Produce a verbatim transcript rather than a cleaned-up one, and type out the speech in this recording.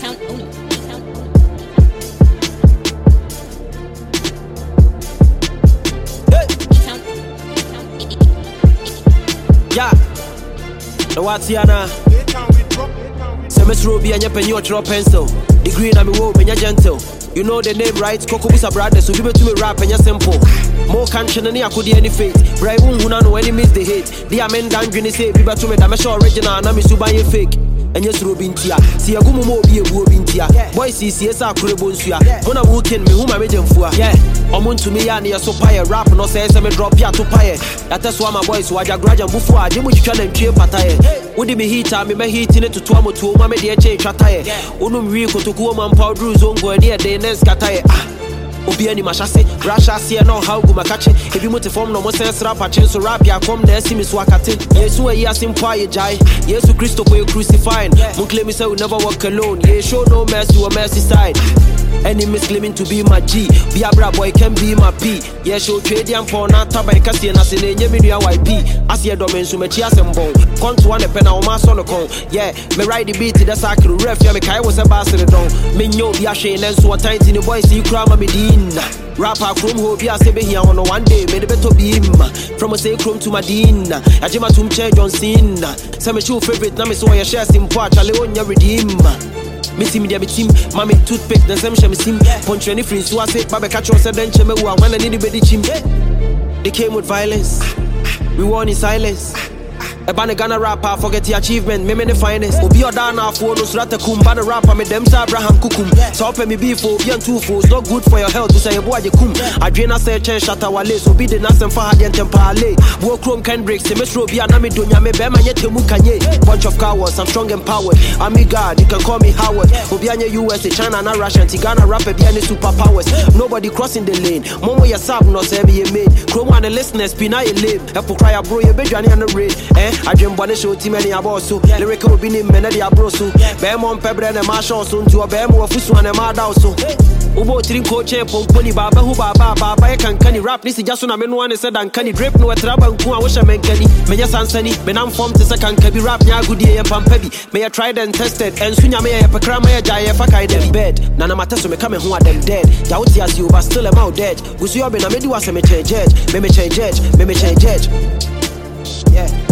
Sound Uno. Sound Uno. Sound. Yeah. The Watiana. Semester Ruby and your pen, your draw pencil. Degree in a me woe, me gentle. You know the name, right? Coco is a brother, so give it to me rap and you're simple. More country than I could any fate. Brave who know any miss the hate. The amen dan green say, be to me, I'm sure original, and I'm a fake. And yes, Robin Tia. See a gumo mo be a Robin Tia. Boy, see, C S R Kuribonsia. When I'm working, me whom I made them for. Yeah, I'm on to me and you're so pire. Rap no says I'm a drop ya to pire. That's why my boys who are graduate before I did much challenge cheap patire. Would me heat, I'm a heating it to Twamo to my media change attire. Unum Rico to go man powder zone go near the next catire. Obi any mashase, Rasha see no how go makache. If you move to form no more sense rap a chance so rap ya come there see me swakatin. Yesu a year simple ye jai. Yesu Christo ko you crucified. Mun claim me say we never walk alone. Ye show no mercy or mercy side. Enemies claiming to be my G. Be a bra boy can be my P. Yeah, show trade and for not tabai kasi and as in a new Y P. As your domain so much as and bone. Come to one pen on my solo con. Yeah, me ride the beat to the sacred ref. Yeah, me kai was a bastard don. Me know be a shame and so a tight in the boys see crama me din. Rapper chrome ho be a sebe here on one day. Made a better be him. From a say chrome to Madina. A jima tum chair John Cena. Some show favorite na me so I share sim part. Chale on your redeem. Me see me there, me team, mommy toothpick, the same shame sim. Punch any friends who I say, Baba catch us and then cheme who I want and anybody chim. They came with violence, we won in silence. A banner Ghana rapper, forget the achievement, me me the finest. Obi Odana for no strata kum, banner rapper, me them sa Abraham kukum. So open me beef for be on two fools, not good for your health, to say a boy you kum. Adriana say chen shatta wale, so be the nas and fahad and tempale. Walk chrome can break, semestro be anami dunya me bema yet mu kanye. Bunch of cowards, I'm strong and powered. I'm me God, you can call me Howard. Obi anya U S A, China and Russia, Tigana rapper be any superpowers. Nobody crossing the lane. Momo ya sab no say be a made. Chrome and the listeners, pina you live. Apple cry a bro, you be Johnny and the raid. Eh? I dream bonnet show team any abosu. Lyrical be in Menadi Abrosu. Bemon Pebre and Marshall soon to a Bemo of Fusu and Madauso. Ubo Trin coach, Pomponi Baba, who Baba, Baba, can canny rap. This is just when I mean one said, and canny drip no trouble. I wish I meant Kenny. May I Sansani, Benam form to second Kabi rap, Yagudi and Pampebi. May I tried and tested, and soon I may have a crama, Jaya Fakai them bed. Nana Mataso may come and who are them dead. Yauti as you, but still am out dead. Was you have been a medi was a change judge, may change judge, may change judge. Yeah.